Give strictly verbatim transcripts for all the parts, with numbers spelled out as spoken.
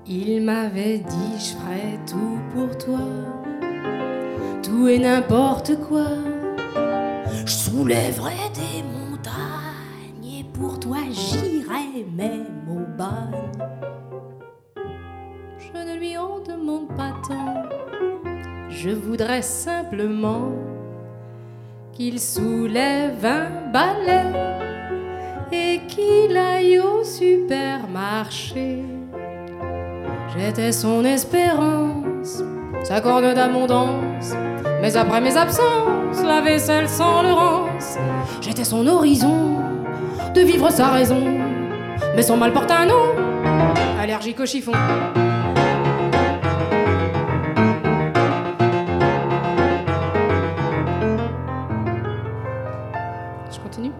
Il m'avait dit je ferais tout pour toi, tout et n'importe quoi. Je soulèverais des montagnes et pour toi j'irais même au bagne. Je ne lui en demande pas tant, je voudrais simplement qu'il soulève un balai et qu'il aille au supermarché. J'étais son espérance, sa corne d'abondance, mais après mes absences, la vaisselle sans le rance. J'étais son horizon, de vivre sa raison, mais son mal porte un nom, allergique au chiffon. Je continue.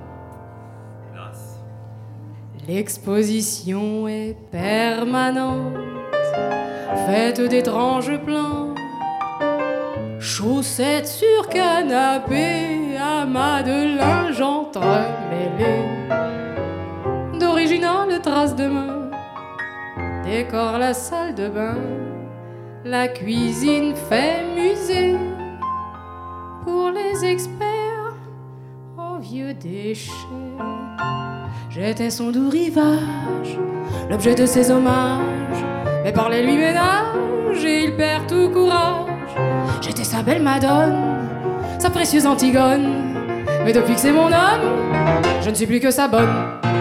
L'exposition est permanente, faite d'étranges plans, chaussettes sur canapé, amas de linge entremêlés, d'originales traces de main, décore la salle de bain, la cuisine fait musée, pour les experts en vieux déchets. J'étais son doux rivage, l'objet de ses hommages, mais parler lui ménage et il perd tout courage. J'étais sa belle madone, sa précieuse Antigone, mais depuis que c'est mon homme, je ne suis plus que sa bonne.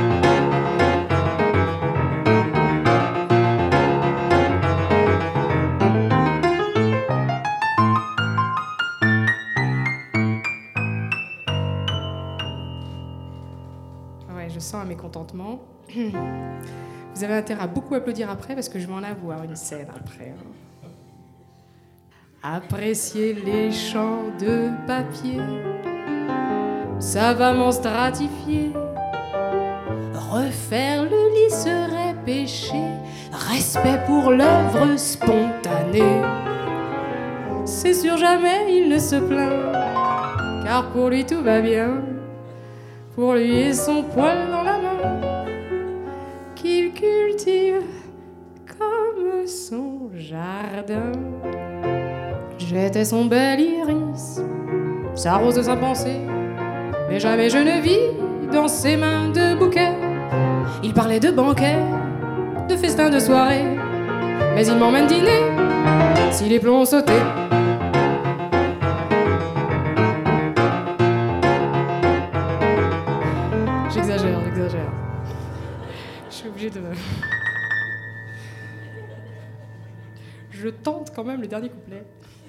Ouais, je sens un mécontentement. Vous avez intérêt à beaucoup applaudir après parce que je vais en avoir une scène après. Apprécier les champs de papier, savamment stratifiés. Refaire le lit serait péché, respect pour l'œuvre spontanée. C'est sûr jamais il ne se plaint, car pour lui tout va bien. Pour lui et son poil dans la main, qu'il cultive comme son jardin. J'étais son bel iris, sa rose de sa pensée, mais jamais je ne vis dans ses mains de bouquets. Il parlait de banquets, de festins de soirée, mais il m'emmène dîner si les plombs ont sauté. J'exagère, j'exagère. Je suis obligée de... Je tente quand même le dernier couplet.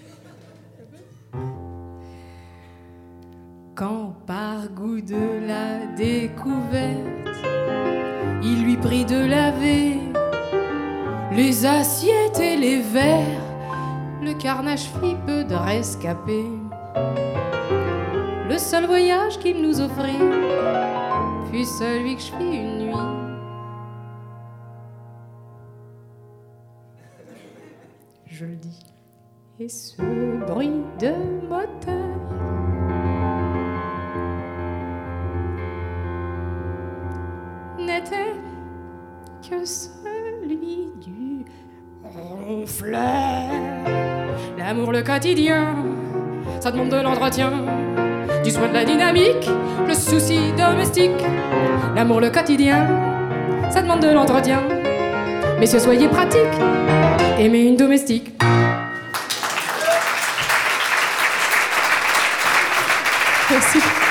Quand par goût de la découverte, il lui prit de laver les assiettes et les verres, le carnage fit peu de rescapés. Le seul voyage qu'il nous offrit fut celui que je fis une nuit. Je le dis. Et ce bruit de moteur n'était que celui du ronfleur. L'amour, le quotidien, ça demande de l'entretien, du soin, de la dynamique, le souci domestique. L'amour, le quotidien, ça demande de l'entretien. Messieurs, soyez pratiques, aimez une domestique. Merci.